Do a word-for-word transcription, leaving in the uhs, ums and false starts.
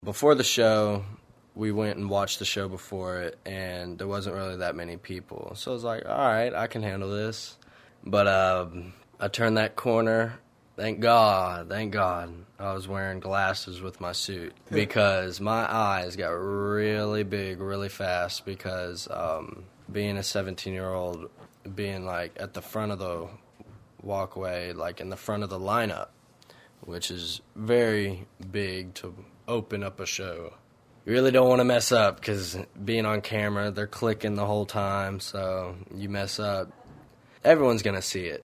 Before the show, we went and watched the show before it, and there wasn't really that many people. So I was like, all right, I can handle this. But um, I turned that corner. Thank God, thank God, I was wearing glasses with my suit because my eyes got really big really fast because um, being a seventeen-year-old, being, like, at the front of the walkway, like, in the front of the lineup, which is very big to open up a show. You really don't want to mess up because being on camera, they're clicking the whole time, so you mess up. Everyone's going to see it.